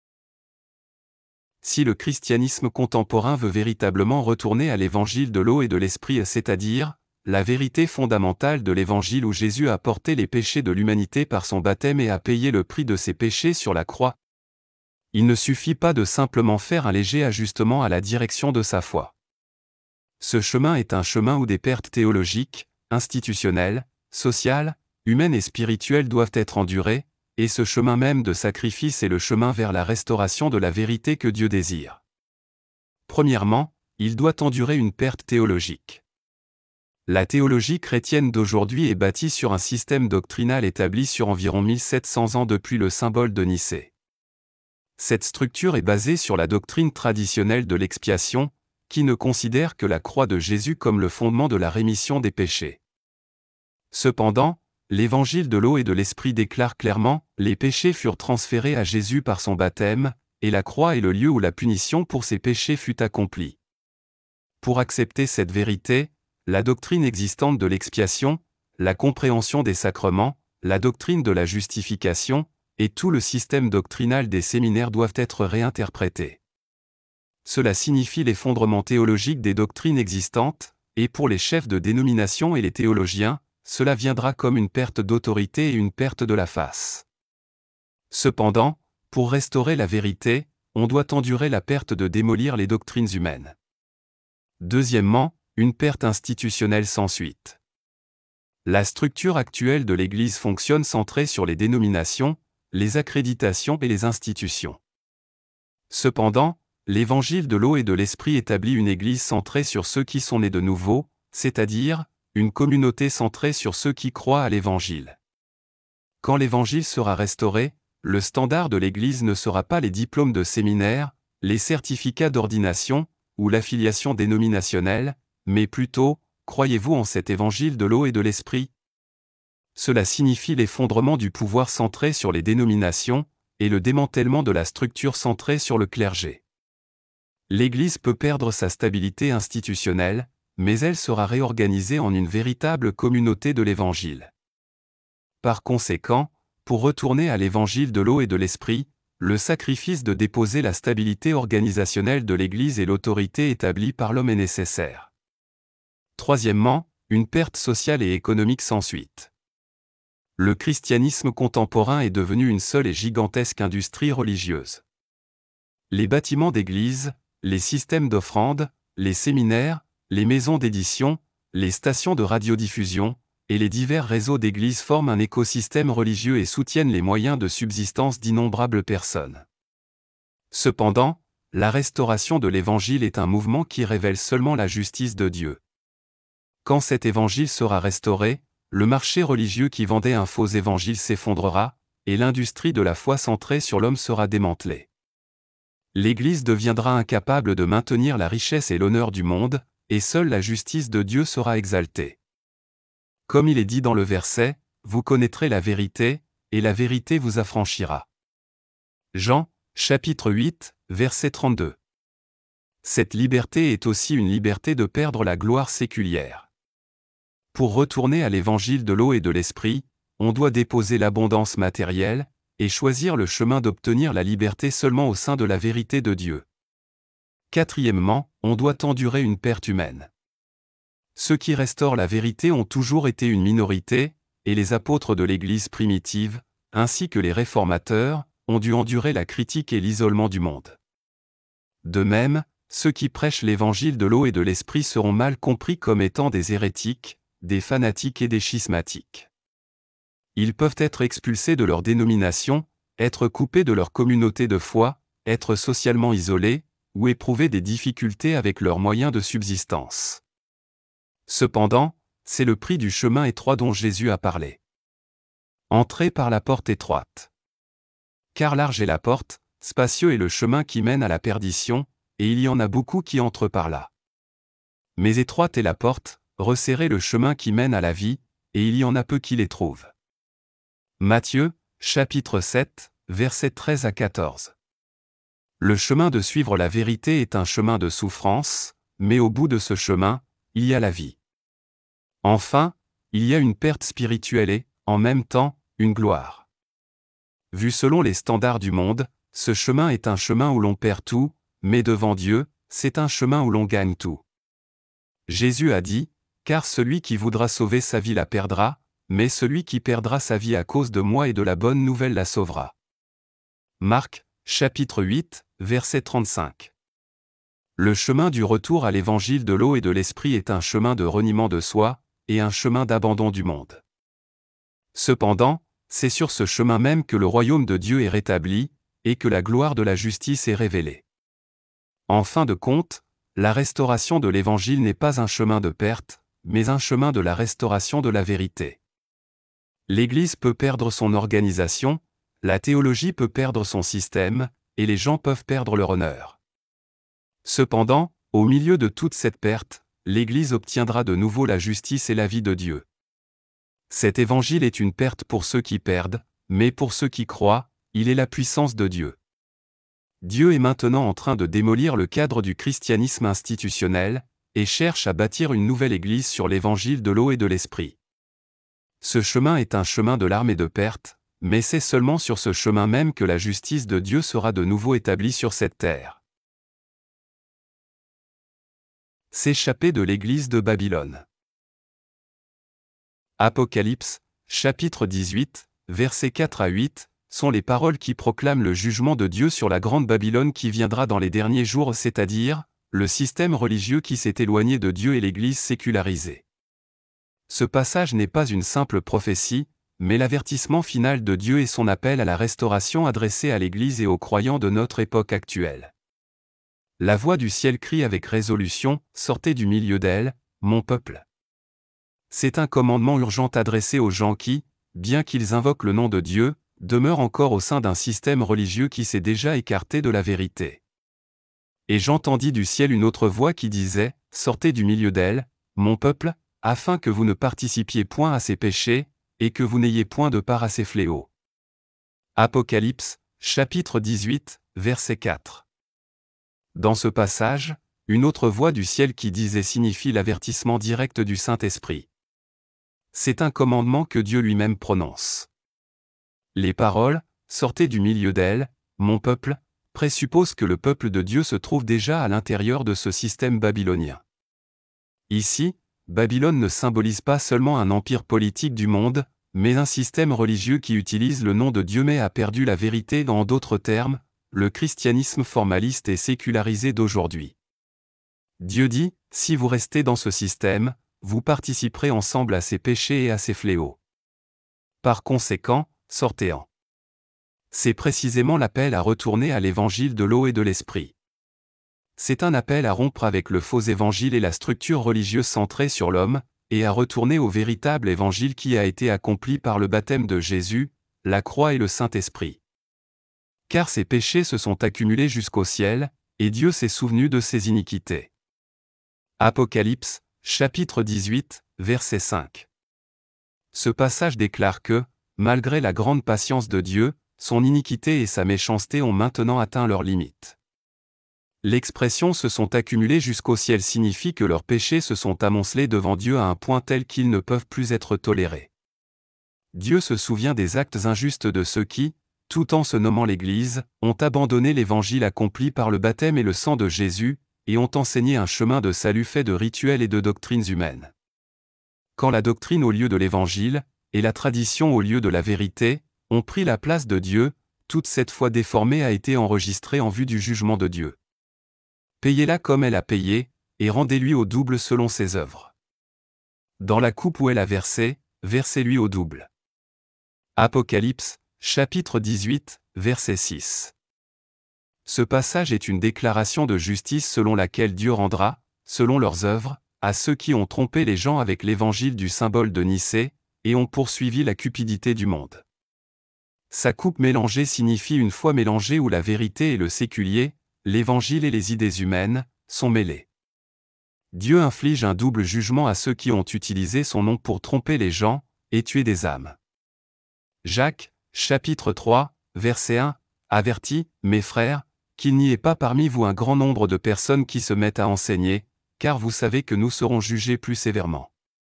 Si le christianisme contemporain veut véritablement retourner à l'évangile de l'eau et de l'esprit, c'est-à-dire la vérité fondamentale de l'évangile où Jésus a porté les péchés de l'humanité par son baptême et a payé le prix de ses péchés sur la croix, il ne suffit pas de simplement faire un léger ajustement à la direction de sa foi. Ce chemin est un chemin où des pertes théologiques, institutionnelles, sociales, humaines et spirituelles doivent être endurées, et ce chemin même de sacrifice est le chemin vers la restauration de la vérité que Dieu désire. Premièrement, il doit endurer une perte théologique. La théologie chrétienne d'aujourd'hui est bâtie sur un système doctrinal établi sur environ 1700 ans depuis le symbole de Nicée. Cette structure est basée sur la doctrine traditionnelle de l'expiation, qui ne considère que la croix de Jésus comme le fondement de la rémission des péchés. Cependant, l'évangile de l'eau et de l'esprit déclare clairement « Les péchés furent transférés à Jésus par son baptême, et la croix est le lieu où la punition pour ces péchés fut accomplie. » Pour accepter cette vérité, la doctrine existante de l'expiation, la compréhension des sacrements, la doctrine de la justification, et tout le système doctrinal des séminaires doivent être réinterprétés. Cela signifie l'effondrement théologique des doctrines existantes, et pour les chefs de dénomination et les théologiens, cela viendra comme une perte d'autorité et une perte de la face. Cependant, pour restaurer la vérité, on doit endurer la perte de démolir les doctrines humaines. Deuxièmement, une perte institutionnelle sans suite. La structure actuelle de l'Église fonctionne centrée sur les dénominations, les accréditations et les institutions. Cependant, l'évangile de l'eau et de l'esprit établit une Église centrée sur ceux qui sont nés de nouveau, c'est-à-dire une communauté centrée sur ceux qui croient à l'Évangile. Quand l'Évangile sera restauré, le standard de l'Église ne sera pas les diplômes de séminaire, les certificats d'ordination, ou l'affiliation dénominationnelle, mais plutôt, croyez-vous en cet Évangile de l'eau et de l'esprit? Cela signifie l'effondrement du pouvoir centré sur les dénominations, et le démantèlement de la structure centrée sur le clergé. L'Église peut perdre sa stabilité institutionnelle, mais elle sera réorganisée en une véritable communauté de l'Évangile. Par conséquent, pour retourner à l'Évangile de l'eau et de l'esprit, le sacrifice de déposer la stabilité organisationnelle de l'Église et l'autorité établie par l'homme est nécessaire. Troisièmement, une perte sociale et économique sans suite. Le christianisme contemporain est devenu une seule et gigantesque industrie religieuse. Les bâtiments d'église, les systèmes d'offrandes, les séminaires, les maisons d'édition, les stations de radiodiffusion, et les divers réseaux d'églises forment un écosystème religieux et soutiennent les moyens de subsistance d'innombrables personnes. Cependant, la restauration de l'Évangile est un mouvement qui révèle seulement la justice de Dieu. Quand cet Évangile sera restauré, le marché religieux qui vendait un faux évangile s'effondrera, et l'industrie de la foi centrée sur l'homme sera démantelée. L'Église deviendra incapable de maintenir la richesse et l'honneur du monde, et seule la justice de Dieu sera exaltée. Comme il est dit dans le verset, « Vous connaîtrez la vérité, et la vérité vous affranchira. » Jean, chapitre 8, verset 32. Cette liberté est aussi une liberté de perdre la gloire séculière. Pour retourner à l'évangile de l'eau et de l'esprit, on doit déposer l'abondance matérielle, et choisir le chemin d'obtenir la liberté seulement au sein de la vérité de Dieu. Quatrièmement, on doit endurer une perte humaine. Ceux qui restaurent la vérité ont toujours été une minorité, et les apôtres de l'Église primitive, ainsi que les réformateurs, ont dû endurer la critique et l'isolement du monde. De même, ceux qui prêchent l'évangile de l'eau et de l'esprit seront mal compris comme étant des hérétiques, des fanatiques et des schismatiques. Ils peuvent être expulsés de leur dénomination, être coupés de leur communauté de foi, être socialement isolés, ou éprouver des difficultés avec leurs moyens de subsistance. Cependant, c'est le prix du chemin étroit dont Jésus a parlé. Entrez par la porte étroite. Car large est la porte, spacieux est le chemin qui mène à la perdition, et il y en a beaucoup qui entrent par là. Mais étroite est la porte, resserré le chemin qui mène à la vie, et il y en a peu qui les trouvent. Matthieu, chapitre 7, versets 13 à 14. Le chemin de suivre la vérité est un chemin de souffrance, mais au bout de ce chemin, il y a la vie. Enfin, il y a une perte spirituelle et, en même temps, une gloire. Vu selon les standards du monde, ce chemin est un chemin où l'on perd tout, mais devant Dieu, c'est un chemin où l'on gagne tout. Jésus a dit, « Car celui qui voudra sauver sa vie la perdra, mais celui qui perdra sa vie à cause de moi et de la bonne nouvelle la sauvera. » Marc, chapitre 8, verset 35. Le chemin du retour à l'évangile de l'eau et de l'esprit est un chemin de reniement de soi, et un chemin d'abandon du monde. Cependant, c'est sur ce chemin même que le royaume de Dieu est rétabli, et que la gloire de la justice est révélée. En fin de compte, la restauration de l'évangile n'est pas un chemin de perte, mais un chemin de la restauration de la vérité. L'Église peut perdre son organisation, la théologie peut perdre son système, et les gens peuvent perdre leur honneur. Cependant, au milieu de toute cette perte, l'Église obtiendra de nouveau la justice et la vie de Dieu. Cet évangile est une perte pour ceux qui perdent, mais pour ceux qui croient, il est la puissance de Dieu. Dieu est maintenant en train de démolir le cadre du christianisme institutionnel, et cherche à bâtir une nouvelle Église sur l'évangile de l'eau et de l'esprit. Ce chemin est un chemin de larmes et de perte, mais c'est seulement sur ce chemin même que la justice de Dieu sera de nouveau établie sur cette terre. S'échapper de l'Église de Babylone. Apocalypse, chapitre 18, versets 4 à 8, sont les paroles qui proclament le jugement de Dieu sur la grande Babylone qui viendra dans les derniers jours, c'est-à-dire, le système religieux qui s'est éloigné de Dieu et l'Église sécularisée. Ce passage n'est pas une simple prophétie, mais l'avertissement final de Dieu et son appel à la restauration adressé à l'Église et aux croyants de notre époque actuelle. La voix du ciel crie avec résolution, « Sortez du milieu d'elle, mon peuple !» C'est un commandement urgent adressé aux gens qui, bien qu'ils invoquent le nom de Dieu, demeurent encore au sein d'un système religieux qui s'est déjà écarté de la vérité. Et j'entendis du ciel une autre voix qui disait, « Sortez du milieu d'elle, mon peuple, afin que vous ne participiez point à ses péchés, et que vous n'ayez point de part à ses fléaux. » Apocalypse, chapitre 18, verset 4. Dans ce passage, une autre voix du ciel qui disait signifie l'avertissement direct du Saint-Esprit. C'est un commandement que Dieu lui-même prononce. Les paroles « Sortez du milieu d'elle, mon peuple » présupposent que le peuple de Dieu se trouve déjà à l'intérieur de ce système babylonien. Ici, Babylone ne symbolise pas seulement un empire politique du monde, mais un système religieux qui utilise le nom de Dieu mais a perdu la vérité. En d'autres termes, le christianisme formaliste et sécularisé d'aujourd'hui. Dieu dit, si vous restez dans ce système, vous participerez ensemble à ses péchés et à ses fléaux. Par conséquent, sortez-en. C'est précisément l'appel à retourner à l'évangile de l'eau et de l'esprit. C'est un appel à rompre avec le faux évangile et la structure religieuse centrée sur l'homme, et à retourner au véritable évangile qui a été accompli par le baptême de Jésus, la croix et le Saint-Esprit. Car ses péchés se sont accumulés jusqu'au ciel, et Dieu s'est souvenu de ses iniquités. Apocalypse, chapitre 18, verset 5. Ce passage déclare que, malgré la grande patience de Dieu, son iniquité et sa méchanceté ont maintenant atteint leurs limites. L'expression « se sont accumulés jusqu'au ciel » signifie que leurs péchés se sont amoncelés devant Dieu à un point tel qu'ils ne peuvent plus être tolérés. Dieu se souvient des actes injustes de ceux qui, tout en se nommant l'Église, ont abandonné l'évangile accompli par le baptême et le sang de Jésus, et ont enseigné un chemin de salut fait de rituels et de doctrines humaines. Quand la doctrine au lieu de l'évangile, et la tradition au lieu de la vérité, ont pris la place de Dieu, toute cette foi déformée a été enregistrée en vue du jugement de Dieu. Payez-la comme elle a payé, et rendez-lui au double selon ses œuvres. Dans la coupe où elle a versé, versez-lui au double. Apocalypse, chapitre 18, verset 6. Ce passage est une déclaration de justice selon laquelle Dieu rendra, selon leurs œuvres, à ceux qui ont trompé les gens avec l'évangile du symbole de Nicée, et ont poursuivi la cupidité du monde. Sa coupe mélangée signifie une foi mélangée où la vérité et le séculier, l'évangile et les idées humaines, sont mêlés. Dieu inflige un double jugement à ceux qui ont utilisé son nom pour tromper les gens, et tuer des âmes. Jacques, chapitre 3, verset 1, avertit, mes frères, qu'il n'y ait pas parmi vous un grand nombre de personnes qui se mettent à enseigner, car vous savez que nous serons jugés plus sévèrement.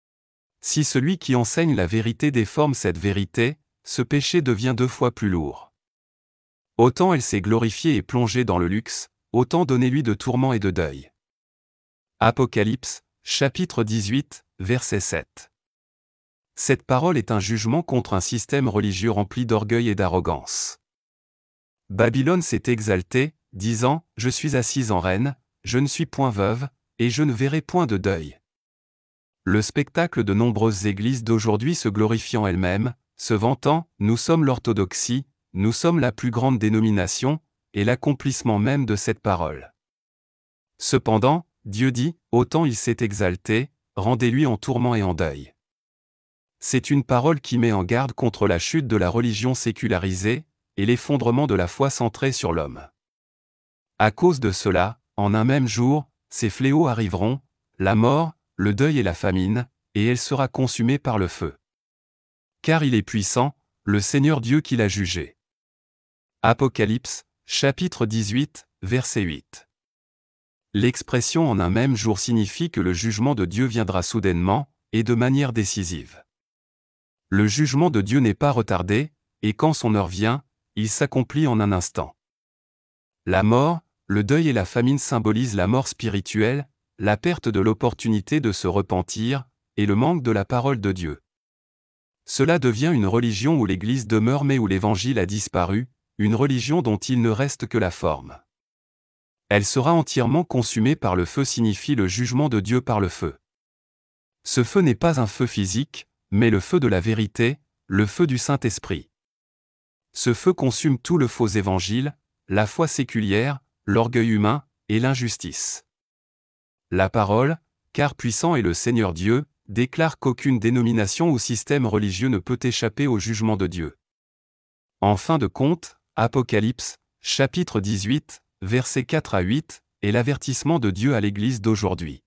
Si celui qui enseigne la vérité déforme cette vérité, ce péché devient 2 fois plus lourd. Autant elle s'est glorifiée et plongée dans le luxe, autant donnez-lui de tourments et de deuil. Apocalypse, chapitre 18, verset 7. Cette parole est un jugement contre un système religieux rempli d'orgueil et d'arrogance. Babylone s'est exaltée, disant, « Je suis assise en reine, je ne suis point veuve, et je ne verrai point de deuil. » Le spectacle de nombreuses églises d'aujourd'hui se glorifiant elles-mêmes, se vantant, « Nous sommes l'orthodoxie, nous sommes la plus grande dénomination, et l'accomplissement même de cette parole. » Cependant, Dieu dit, « Autant il s'est exalté, rendez-lui en tourment et en deuil. » C'est une parole qui met en garde contre la chute de la religion sécularisée, et l'effondrement de la foi centrée sur l'homme. À cause de cela, en un même jour, ces fléaux arriveront, la mort, le deuil et la famine, et elle sera consumée par le feu. Car il est puissant, le Seigneur Dieu qui l'a jugé. Apocalypse, chapitre 18, verset 8. L'expression en un même jour signifie que le jugement de Dieu viendra soudainement, et de manière décisive. Le jugement de Dieu n'est pas retardé, et quand son heure vient, il s'accomplit en un instant. La mort, le deuil et la famine symbolisent la mort spirituelle, la perte de l'opportunité de se repentir, et le manque de la parole de Dieu. Cela devient une religion où l'Église demeure mais où l'Évangile a disparu, une religion dont il ne reste que la forme. Elle sera entièrement consumée par le feu signifie le jugement de Dieu par le feu. Ce feu n'est pas un feu physique, mais le feu de la vérité, le feu du Saint-Esprit. Ce feu consume tout le faux évangile, la foi séculière, l'orgueil humain, et l'injustice. La parole, car puissant est le Seigneur Dieu, déclare qu'aucune dénomination ou système religieux ne peut échapper au jugement de Dieu. En fin de compte, Apocalypse, chapitre 18, versets 4 à 8, est l'avertissement de Dieu à l'Église d'aujourd'hui.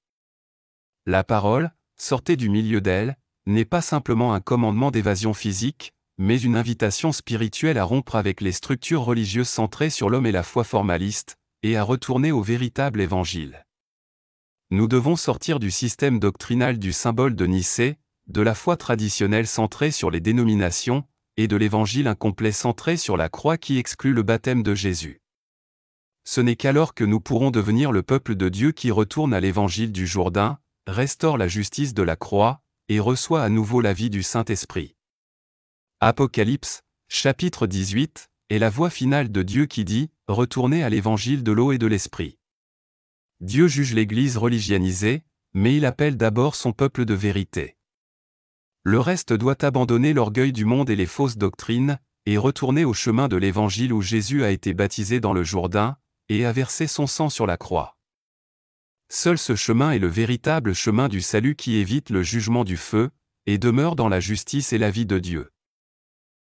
La parole, sortez du milieu d'elle, n'est pas simplement un commandement d'évasion physique, mais une invitation spirituelle à rompre avec les structures religieuses centrées sur l'homme et la foi formaliste, et à retourner au véritable évangile. Nous devons sortir du système doctrinal du symbole de Nicée, de la foi traditionnelle centrée sur les dénominations, et de l'évangile incomplet centré sur la croix qui exclut le baptême de Jésus. Ce n'est qu'alors que nous pourrons devenir le peuple de Dieu qui retourne à l'évangile du Jourdain, restaure la justice de la croix, et reçoit à nouveau la vie du Saint-Esprit. Apocalypse, chapitre 18, est la voix finale de Dieu qui dit « Retournez à l'évangile de l'eau et de l'esprit ». Dieu juge l'Église religianisée, mais il appelle d'abord son peuple de vérité. Le reste doit abandonner l'orgueil du monde et les fausses doctrines, et retourner au chemin de l'Évangile où Jésus a été baptisé dans le Jourdain, et a versé son sang sur la croix. Seul ce chemin est le véritable chemin du salut qui évite le jugement du feu, et demeure dans la justice et la vie de Dieu.